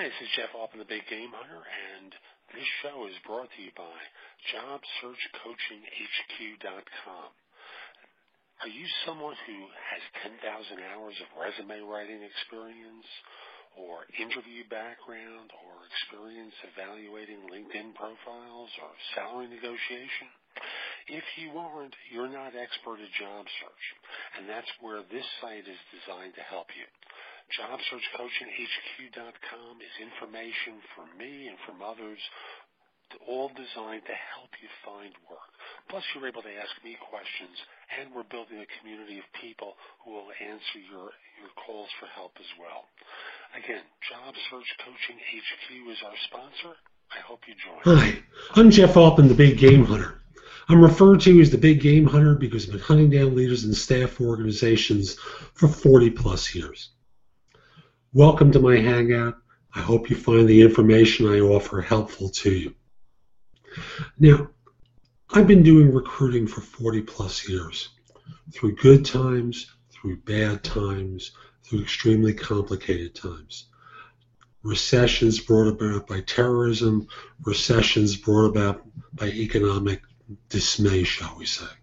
Hi, this is Jeff Altman, the Big Game Hunter, and this show is brought to you by JobSearchCoachingHQ.com. Are you someone who has 10,000 hours of resume writing experience, or interview background, or experience evaluating LinkedIn profiles, or salary negotiation? If you aren't, you're not expert at job search, and that's where this site is designed to help you. JobSearchCoachingHQ.com is information from me and from others, all designed to help you find work. Plus, you're able to ask me questions, and we're building a community of people who will answer your calls for help as well. Again, JobSearchCoachingHQ is our sponsor. I hope you join. Hi, I'm Jeff Altman, the Big Game Hunter. I'm referred to as the Big Game Hunter because I've been hunting down leaders and staff organizations for 40 plus years. Welcome to my Hangout. I hope you find the information I offer helpful to you. Now, I've been doing recruiting for 40 plus years, through good times, through bad times, through extremely complicated times. Recessions brought about by terrorism, recessions brought about by economic dismay, shall we say.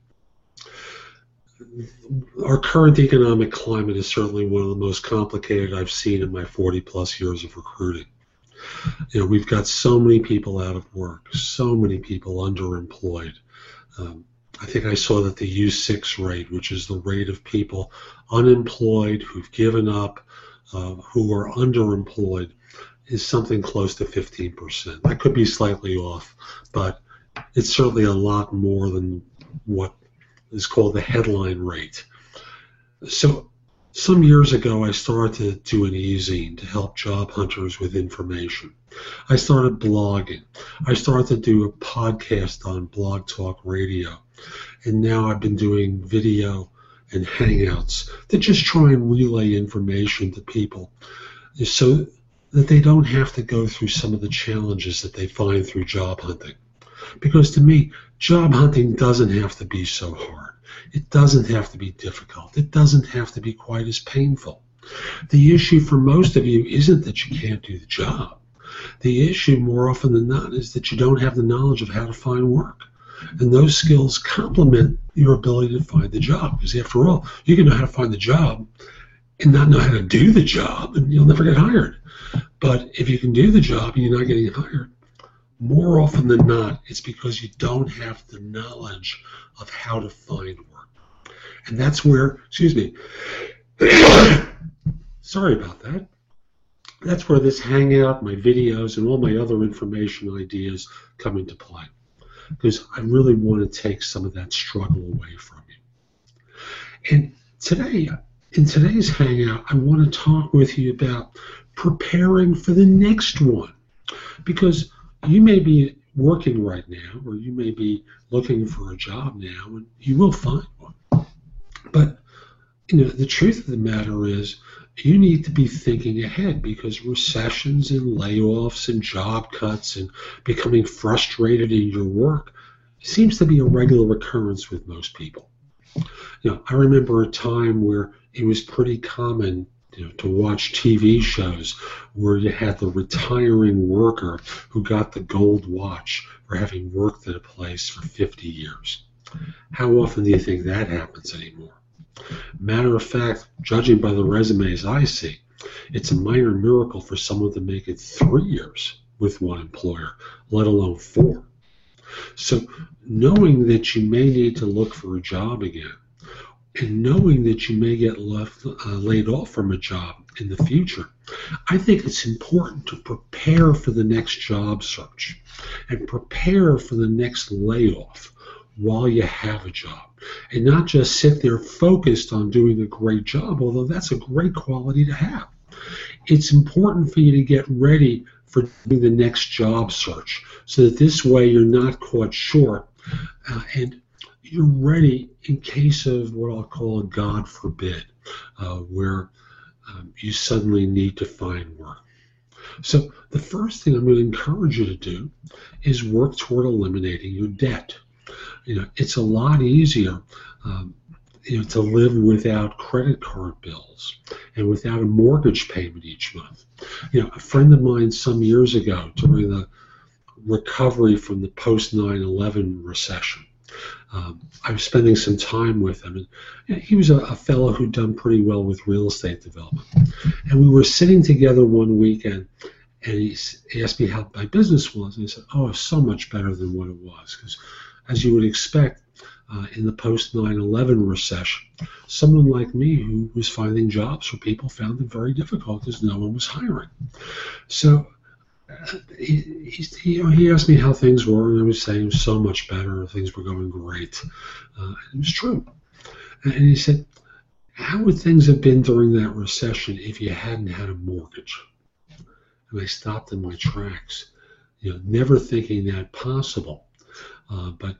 Our current economic climate is certainly one of the most complicated I've seen in my 40 plus years of recruiting. You know, we've got so many people out of work, so many people underemployed. I think I saw that the U6 rate, which is the rate of people unemployed, who've given up, who are underemployed, is something close to 15%. I could be slightly off, but it's certainly a lot more than what is called the headline rate. So some years ago, I started to do an e-zine to help job hunters with information. I started blogging. I started to do a podcast on Blog Talk Radio. And now I've been doing video and hangouts to just try and relay information to people so that they don't have to go through some of the challenges that they find through job hunting. Because to me, job hunting doesn't have to be so hard. It doesn't have to be difficult. It doesn't have to be quite as painful. The issue for most of you isn't that you can't do the job. The issue, more often than not, is that you don't have the knowledge of how to find work. And those skills complement your ability to find the job. Because after all, you can know how to find the job and not know how to do the job, and you'll never get hired. But if you can do the job and you're not getting hired, more often than not, it's because you don't have the knowledge of how to find work. And that's where, sorry about that. That's where this hangout, my videos, and all my other information ideas come into play. Because I really want to take some of that struggle away from you. And today, in today's hangout, I want to talk with you about preparing for the next one. Because you may be working right now, or you may be looking for a job now, and you will find one. But the truth of the matter is, you need to be thinking ahead, because recessions and layoffs and job cuts and becoming frustrated in your work seems to be a regular occurrence with most people. I remember a time where it was pretty common to watch TV shows where you had the retiring worker who got the gold watch for having worked at a place for 50 years. How often do you think that happens anymore? Matter of fact, judging by the resumes I see, it's a minor miracle for someone to make it 3 years with one employer, let alone 4. So knowing that you may need to look for a job again, and knowing that you may get laid off from a job in the future, I think it's important to prepare for the next job search and prepare for the next layoff while you have a job, and not just sit there focused on doing a great job, although that's a great quality to have. It's important for you to get ready for doing the next job search so that this way you're not caught short and you're ready in case of what I'll call a God forbid, where you suddenly need to find work. So the first thing I'm going to encourage you to do is work toward eliminating your debt. It's a lot easier to live without credit card bills and without a mortgage payment each month. A friend of mine some years ago during the recovery from the post 9/11 recession, I was spending some time with him, and he was a fellow who'd done pretty well with real estate development. And we were sitting together one weekend, and he asked me how my business was, and he said, "Oh, it's so much better than what it was." Because as you would expect, in the post 9/11 recession, someone like me who was finding jobs for people found it very difficult because no one was hiring. So he asked me how things were, and I was saying so much better, things were going great. It was true. And he said, "How would things have been during that recession if you hadn't had a mortgage?" And I stopped in my tracks, never thinking that possible. But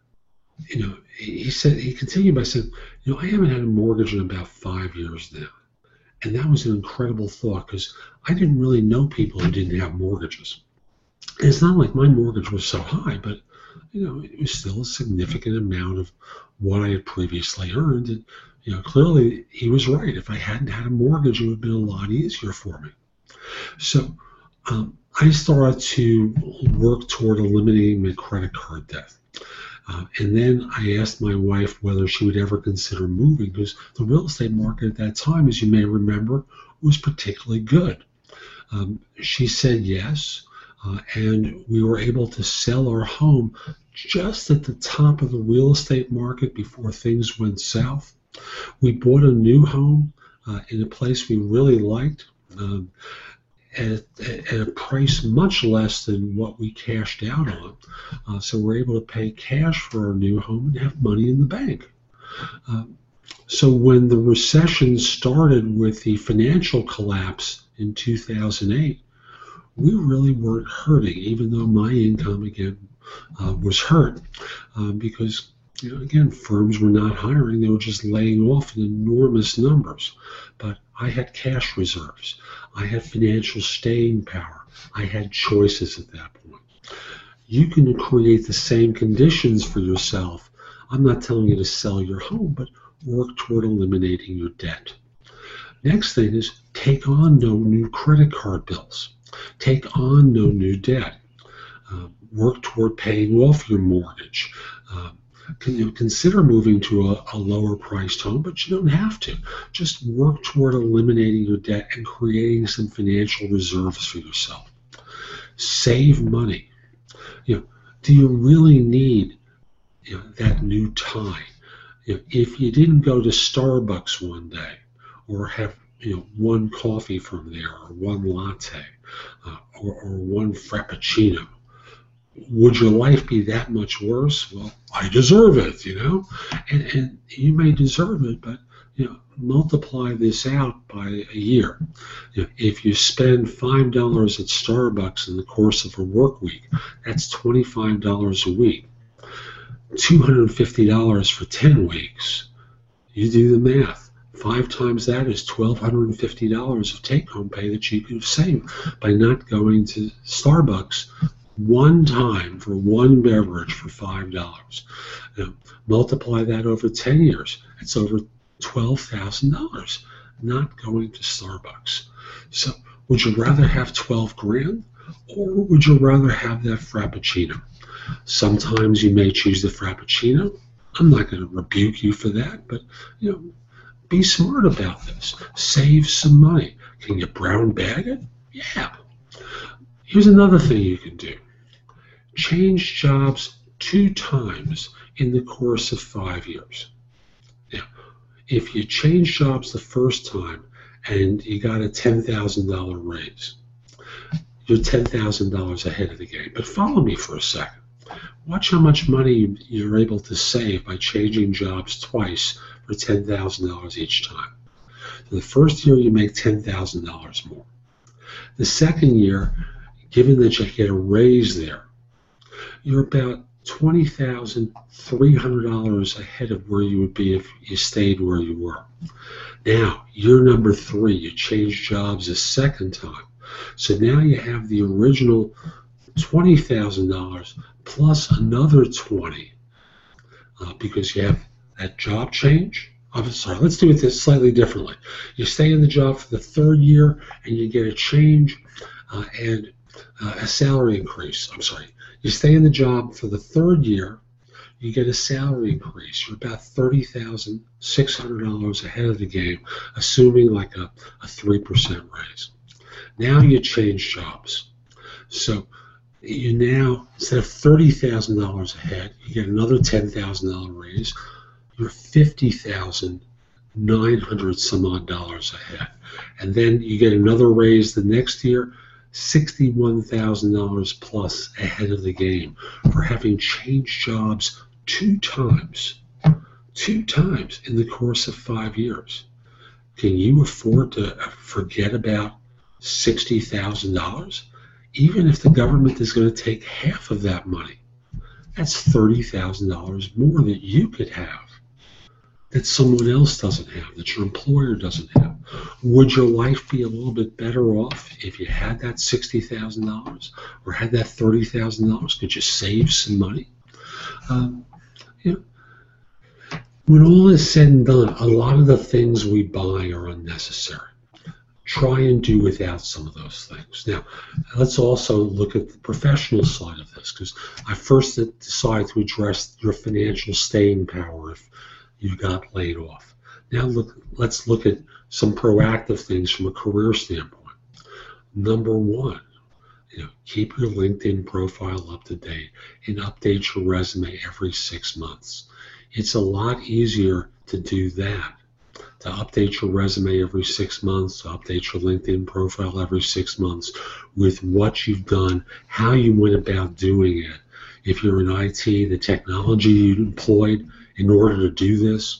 he continued by saying, "I haven't had a mortgage in about 5 years now." And that was an incredible thought, because I didn't really know people who didn't have mortgages. And it's not like my mortgage was so high, but it was still a significant amount of what I had previously earned. And clearly he was right. If I hadn't had a mortgage, it would have been a lot easier for me. So I started to work toward eliminating my credit card debt. And then I asked my wife whether she would ever consider moving, because the real estate market at that time, as you may remember, was particularly good. She said yes, and we were able to sell our home just at the top of the real estate market before things went south. We bought a new home in a place we really liked, at a price much less than what we cashed out on. So we're able to pay cash for our new home and have money in the bank. So when the recession started with the financial collapse in 2008, we really weren't hurting, even though my income again was hurt, because again, firms were not hiring. They were just laying off in enormous numbers. But I had cash reserves. I had financial staying power. I had choices at that point. You can create the same conditions for yourself. I'm not telling you to sell your home, but work toward eliminating your debt. Next thing is take on no new credit card bills. Take on no new debt. Work toward paying off your mortgage. Consider moving to a lower priced home, but you don't have to. Just work toward eliminating your debt and creating some financial reserves for yourself. Save money. Do you really need that new tie? If you didn't go to Starbucks one day, or have one coffee from there, or one latte, or one frappuccino, would your life be that much worse? Well, I deserve it, and you may deserve it, but multiply this out by a year. If you spend $5 at Starbucks in the course of a work week, that's $25 a week. $250 for 10 weeks. You do the math. 5 times that is $1,250 of take-home pay that you could have saved by not going to Starbucks one time for one beverage for $5. Multiply that over 10 years. It's over $12,000 not going to Starbucks. So would you rather have 12 grand, or would you rather have that frappuccino? Sometimes you may choose the frappuccino. I'm not going to rebuke you for that, but be smart about this. Save some money. Can you brown bag it? Yeah. Here's another thing you can do. Change jobs 2 times in the course of 5 years. Now, if you change jobs the first time and you got a $10,000 raise, you're $10,000 ahead of the game. But follow me for a second. Watch how much money you're able to save by changing jobs twice for $10,000 each time. So the first year you make $10,000 more. The second year, given that you get a raise there, you're about $20,300 ahead of where you would be if you stayed where you were. Now, year number 3, you change jobs a second time. So now you have the original $20,000 plus another $20,000 because you have that job change I'm sorry, let's do it this slightly differently. You stay in the job for the third year and you get a change and a salary increase. I'm sorry. You stay in the job for the third year, you get a salary increase. You're about $30,600 ahead of the game, assuming like a 3% raise. Now you change jobs. So you now, instead of $30,000 ahead, you get another $10,000 raise. You're $50,900 some odd dollars ahead. And then you get another raise the next year, $61,000 plus ahead of the game for having changed jobs two times in the course of 5 years. Can you afford to forget about $60,000? Even if the government is going to take half of that money, that's $30,000 more that you could have, that someone else doesn't have, that your employer doesn't have. Would your life be a little bit better off if you had that $60,000 or had that $30,000? Could you save some money? When all is said and done, a lot of the things we buy are unnecessary. Try and do without some of those things. Now, let's also look at the professional side of this, because I first decided to address your financial staying power if you got laid off. Now let's look at some proactive things from a career standpoint. Number one, keep your LinkedIn profile up to date and update your resume every 6 months. It's a lot easier to do that, to update your resume every 6 months, to update your LinkedIn profile every 6 months with what you've done, how you went about doing it. If you're in IT, the technology you employed in order to do this,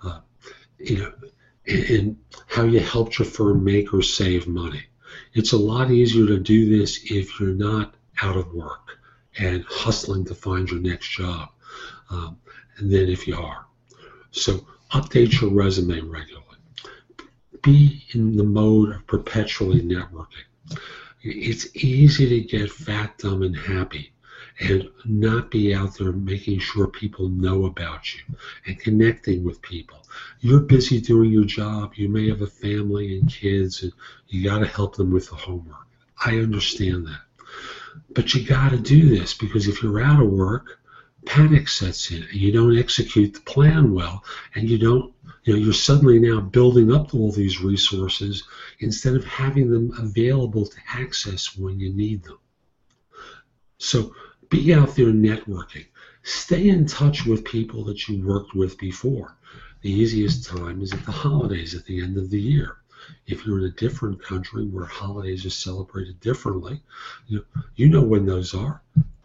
and how you helped your firm make or save money. It's a lot easier to do this if you're not out of work and hustling to find your next job than if you are. So update your resume regularly. Be in the mode of perpetually networking. It's easy to get fat, dumb, and happy and not be out there making sure people know about you and connecting with people. You're busy doing your job. You may have a family and kids, and you got to help them with the homework. I understand that. But you got to do this, because if you're out of work, panic sets in and you don't execute the plan well, and you're suddenly now building up all these resources instead of having them available to access when you need them. So be out there networking. Stay in touch with people that you worked with before. The easiest time is at the holidays at the end of the year. If you're in a different country where holidays are celebrated differently, you know when those are.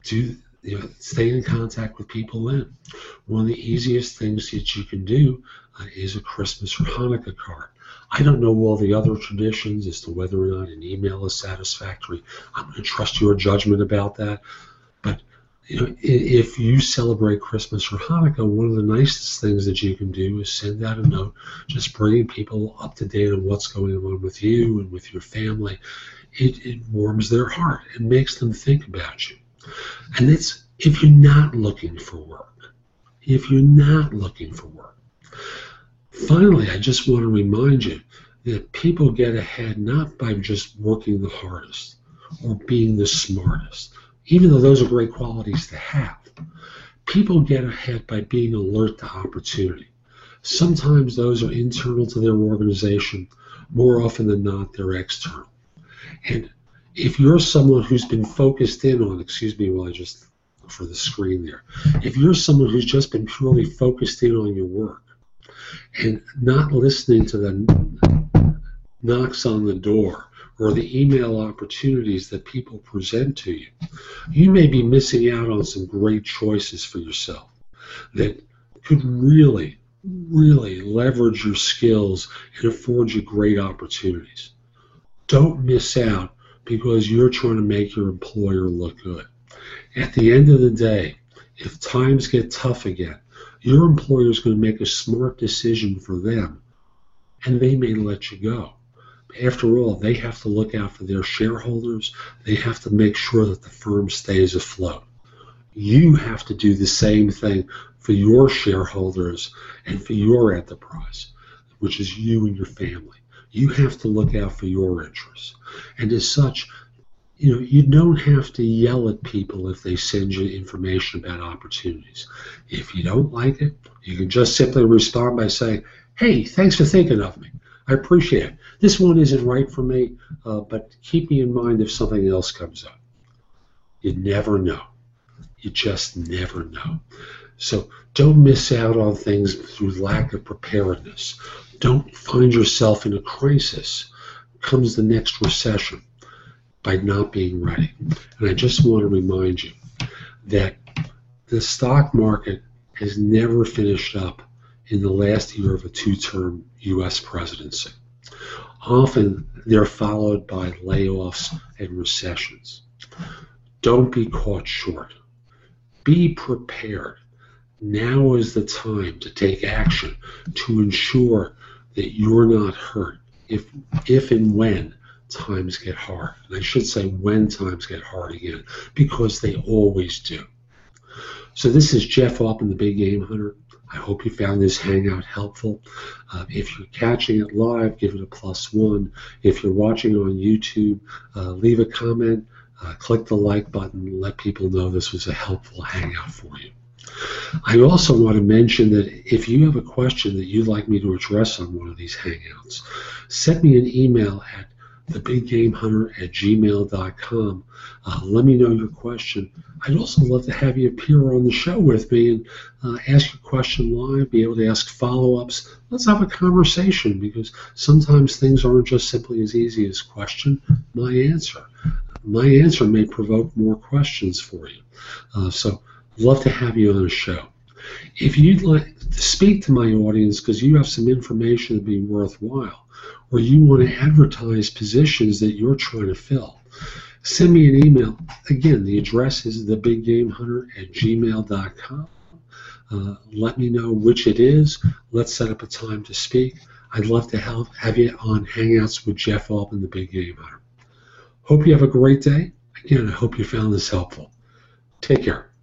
Stay in contact with people then. One of the easiest things that you can do is a Christmas or Hanukkah card. I don't know all the other traditions as to whether or not an email is satisfactory. I'm going to trust your judgment about that. But if you celebrate Christmas or Hanukkah, one of the nicest things that you can do is send out a note, just bringing people up to date on what's going on with you and with your family. It warms their heart. It makes them think about you. And it's if you're not looking for work. If you're not looking for work. Finally, I just want to remind you that people get ahead not by just working the hardest or being the smartest, even though those are great qualities to have. People get ahead by being alert to opportunity. Sometimes those are internal to their organization. More often than not, they're external. And if you're someone who's been focused in on, excuse me while I just look for the screen there, if you're someone who's just been purely focused in on your work and not listening to the knocks on the door or the email opportunities that people present to you, you may be missing out on some great choices for yourself that could really, really leverage your skills and afford you great opportunities. Don't miss out because you're trying to make your employer look good. At the end of the day, if times get tough again, your employer is going to make a smart decision for them, and they may let you go. After all, they have to look out for their shareholders. They have to make sure that the firm stays afloat. You have to do the same thing for your shareholders and for your enterprise, which is you and your family. You have to look out for your interests. And as such, you don't have to yell at people if they send you information about opportunities. If you don't like it, you can just simply respond by saying, hey, thanks for thinking of me. I appreciate it. This one isn't right for me, but keep me in mind if something else comes up. You never know. You just never know. So don't miss out on things through lack of preparedness. Don't find yourself in a crisis. Comes the next recession by not being ready. And I just want to remind you that the stock market has never finished up in the last year of a two-term U.S. presidency. Often they're followed by layoffs and recessions. Don't be caught short. Be prepared. Now is the time to take action to ensure that you're not hurt if and when times get hard. And I should say when times get hard again, because they always do. So this is Jeff Altman, the Big Game Hunter. I hope you found this hangout helpful. If you're catching it live, give it a +1. If you're watching on YouTube, leave a comment. Click the like button, let people know this was a helpful hangout for you. I also want to mention that if you have a question that you'd like me to address on one of these hangouts, send me an email at thebiggamehunter@gmail.com. Let me know your question. I'd also love to have you appear on the show with me and ask your question live, be able to ask follow-ups. Let's have a conversation, because sometimes things aren't just simply as easy as question, my answer. My answer may provoke more questions for you. So love to have you on a show. If you'd like to speak to my audience because you have some information that'd be worthwhile, or you want to advertise positions that you're trying to fill, send me an email. Again, the address is thebiggamehunter@gmail.com. Let me know which it is. Let's set up a time to speak. I'd love to have you on Hangouts with Jeff Altman, the Big Game Hunter. Hope you have a great day. Again, I hope you found this helpful. Take care.